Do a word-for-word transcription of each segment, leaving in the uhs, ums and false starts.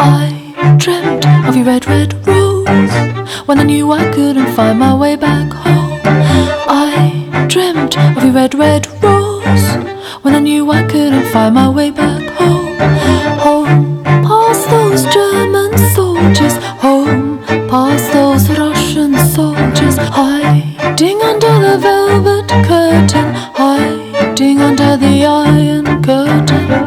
I dreamt of your red, red rose when I knew I couldn't find my way back home. I dreamt of your red, red rose when I knew I couldn't find my way back home. Home, past those German soldiers. Home, past those Russian soldiers. Hiding under the velvet curtain. Hiding under the iron curtain.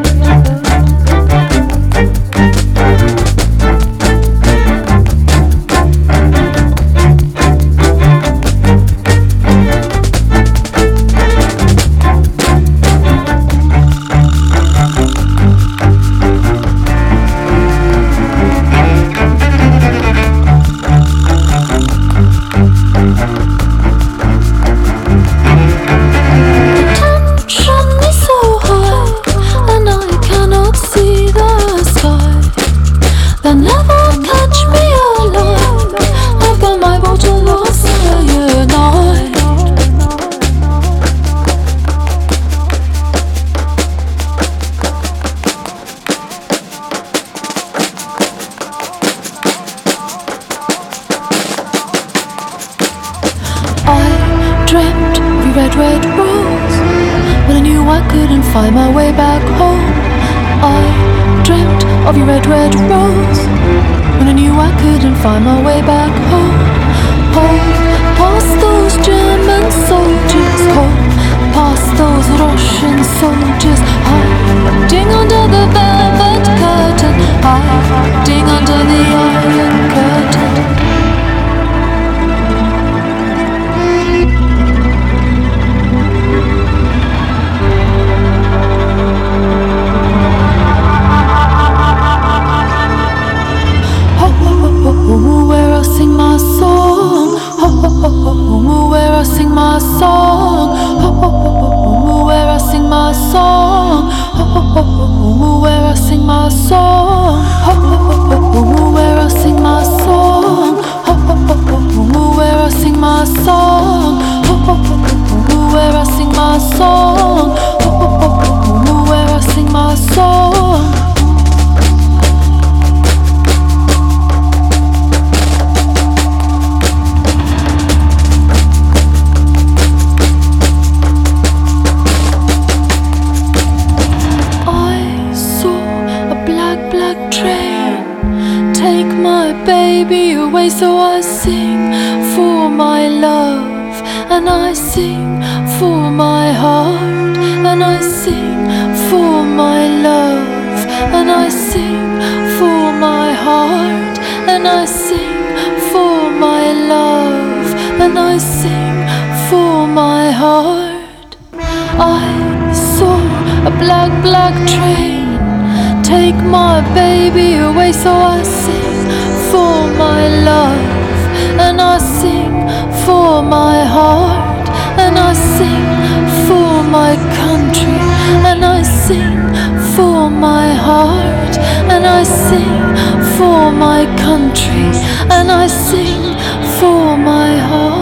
Dreamt of your red, red rose when I knew I couldn't find my way back home. I dreamt of your red, red rose when I knew I couldn't find my way back home. Home, past those German soldiers. Home, past those Russian soldiers. Hiding under the velvet curtain. Hiding under the iron curtain. Where I sing my song, where I sing my song, where I sing my song, where I sing my song, where I sing my song, where I sing my song, where I sing my song, where I sing my song. Take my baby away, so I sing for my love, and I sing for my heart, and I sing for my love, and I sing for my heart, and I sing for my love, and I sing for my heart. I saw a black, black train take my baby away, so I sing for my love, and I sing for my heart, and I sing for my country, and I sing for my heart, and I sing for my country, and I sing for my heart.